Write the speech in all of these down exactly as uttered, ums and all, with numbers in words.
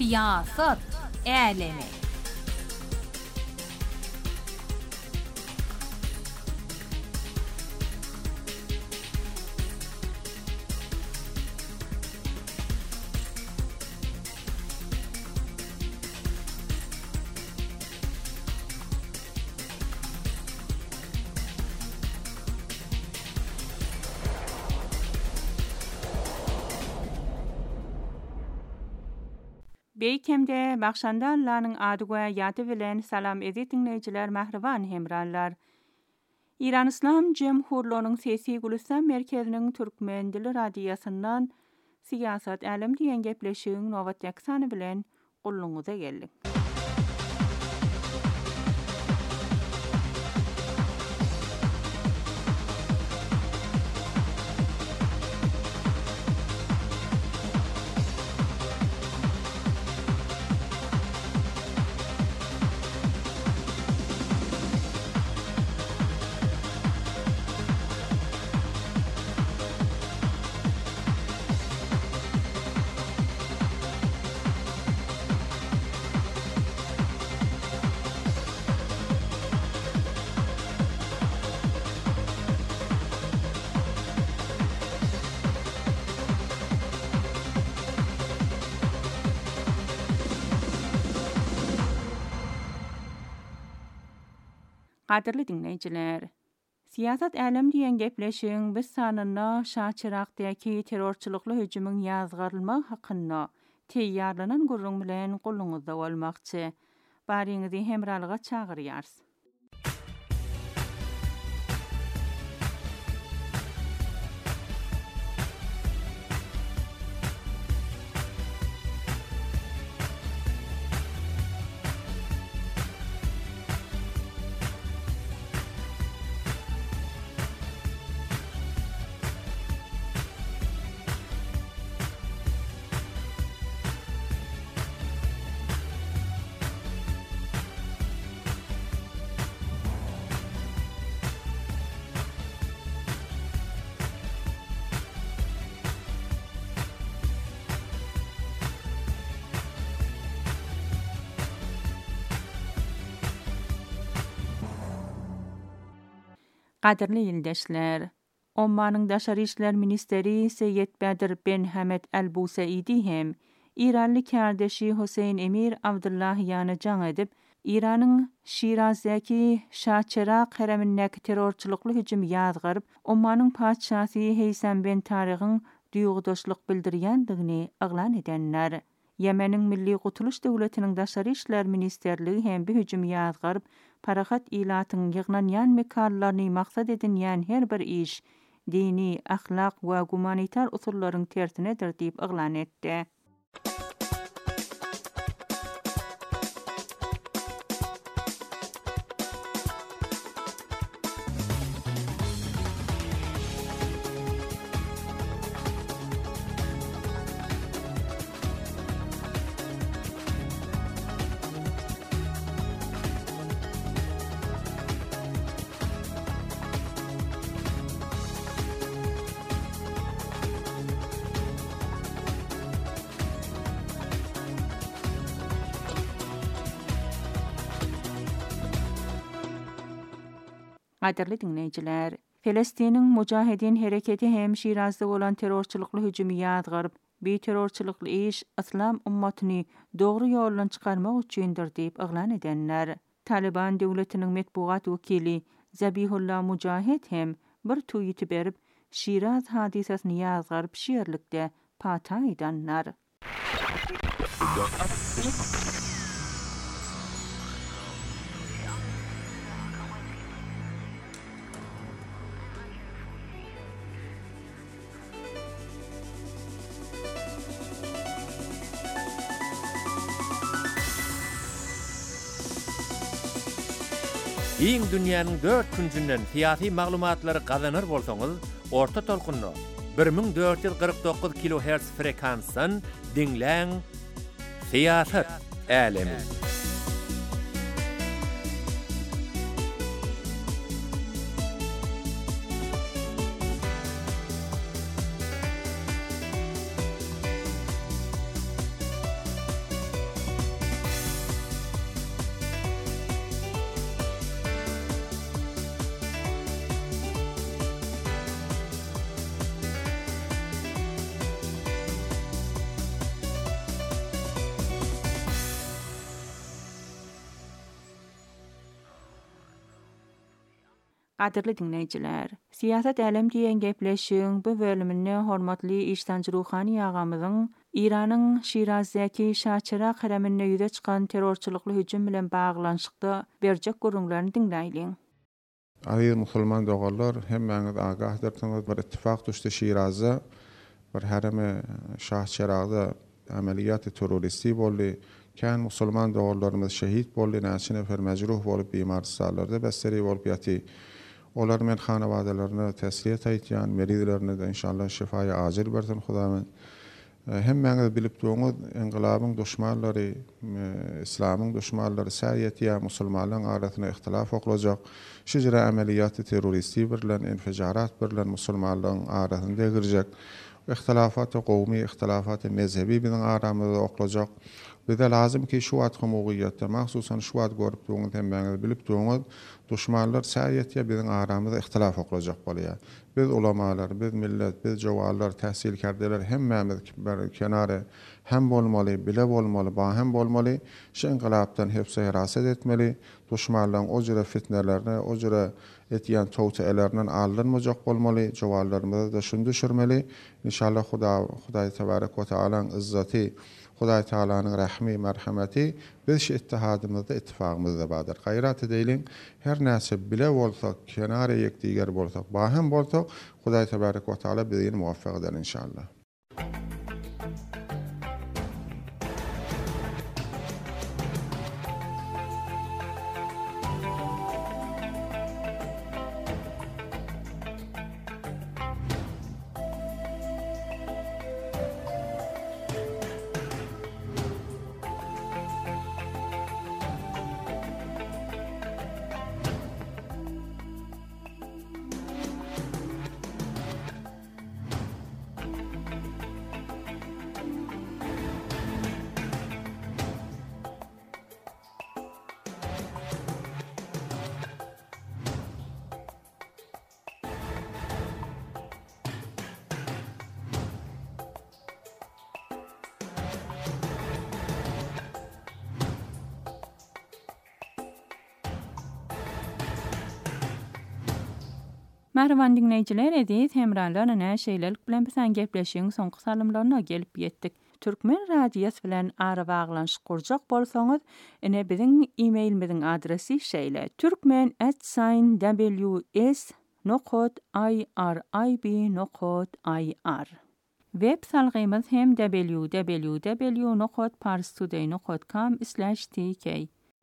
Siyaset Alemi. Beýkemde Bakşanda Allah'nyň ady we ýaty bilen salam edi dinleýijiler, mähriban hemranlar. İran İslam Jemhurluğunyň sesi Gülistan merkeziniň türkmen dili radiýasyndan Siýasat Alem diýen gepleşigiň nowat ýaksany bilen gulluňyza geldik. Qadirli dinleyijiler, Siýasat Alem diýen gepleşigiň biz sanyna Şaçyraqdaky terrorçylykly hüjümüň ýazgarylmagy hakynda teýýarlanan gurrun bilen gulluňyzda bolmakçy. Baryňyzy hemralyga çagyrýars. Qadirli ýyldaşlar, Ommanyň Daşary işler ministeri Seyyed Badir bin Hamed Al-Busaidi hem İranly kardeşi Huseyn Emir Abdullahiýany jaň edip, İranyň Şirazdaky Şaçyraq heremindäki terrorçylykly hüjüm ýazgaryp, Ommanyň paçasy Heysam bin Tarigyň duýgudaşlyk bildirýändigini aglan edenler. Yemeniň Milli Gutuluş Döwletiniň Daşary işler ministerligi hem bir hüjüm ýazgaryp, parahat ilatyň ýygnan mekanlaryny maksat edinýän her bir iş dini, ahlak we humanitar usullaryň tersinedir diýip aglan etdi. Qadirli dinleyijiler, Filistiniň Mujahidin hereketi hem Şirazda bolan terrorçylykly hüjümi ýazgaryp, bir terrorçylykly iş İslam ummatyny dogry ýoldan çykarmak üçindir diýip aglan edenler. Taliban döwletiniň metbuat wekili Zabihullah Mujahid hem bir tweet berip, Şiraz hadisasyny ýazgaryp şeýerlikde pata edenler. Iň dünýäniň dört küncünden siyasi maglumatlary gazanır bolsaňyz, orta tolkunny bir ming dört ýüz kırk dokuz kilohertz frekansdan dinläň. Siýasat Alemi. Qadirli dinleyiciler, siyaset elem diýen gepleşiň bu bölümine hormatly iştanjy Ruhani agamyzyň İranyň Şirazdäki Şaçyra haremine ýüze çykan terrorçylykly hüjüm bilen baglanşykda berjek gurulmaryny dinleýin. Aziz musulman dogallar, hemmeňiz agahdyrsynız, bir ittifak düşdi Şirazda, bir hareme Şahçyragda ameliyat terroristi boldy. Kan musulman dogallarymyz şehit boldy, näçe nefer mejruh bolup bimarstanlarda bäseri bolup ýaty. Olar men hanawatalaryna tesliýet aýtýan, meridlerini de inşallah şifaýa ajil bersin Hudaýym. Hemmeňiz bilip durýaňyz, enqilabyň düşmanlary, islamyň düşmanlary säýetýär musulmanlaryň arasyna ihtilaf oklajak. Şeýle ameliyat terroristi bilen infijarat bilen musulmanlaryň arasynda girjek. İhtilafat gowmy, ihtilafat mezhebi bilen aramyzda oklajak. Bize lazım ki şu wagt humugiýetde, mahsusan şu wagt görüp durýan hemmeňiz bilip durýaňyz, düşmanlar säýetýär biziň aramyzda ihtilaf oklajak bolýar. Biz ulamalar, biz millet, biz jowalar, täsirkärdeler hemmämiz bir kenara hem bolmaly, bile bolmaly, bahem bolmaly. Şu inqilapdan hepsi hiraset etmeli. Düşmanlaryň o jere fitnelerine, o jere etýän towtylerinden alınmajak bolmaly. Jowalarymyzy da şunu düşürmeli. İnşallah Huda, Hudaý tebarek we taalaň izzaty, Hudaý Taalanyň rahmy, merhameti biz şu ittihadymyzda, ittifagymyzda badyr. Gaýrat edeýin, her näse bile bolsak, kenara ýekdiger bolsak, bahem bolsak, Hudaý tebarek we taala bizi muwaffaq eder inşallah. Merhaban dinleyiciler, edit hemralarına näşeýlelik bilen bilen gepleşiň soňky salymlaryna gelip ýetdik. Türkmen radiýasy bilen ara baglanşyk kurjak bolsaňyz, ene biziň e-mailimiziň adresi şeýle: türkmen at w s nokta i r i b nokta i r. Web salgymyz hem w w w nokta parstoday nokta com slash t k.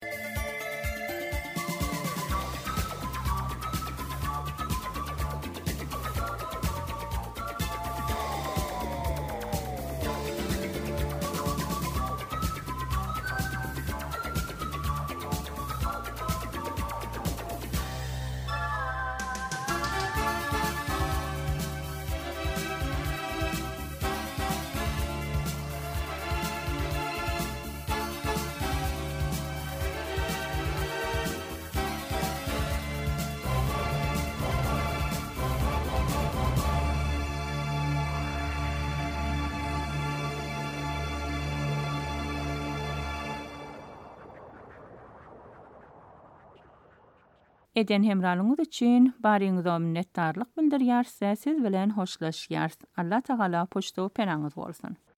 Eden hemralyňyz üçin baryňyza minnetdarlyk bildirýär, siz bilen hoşlaşýar. Allah Taala poçta penaňyz bolsun.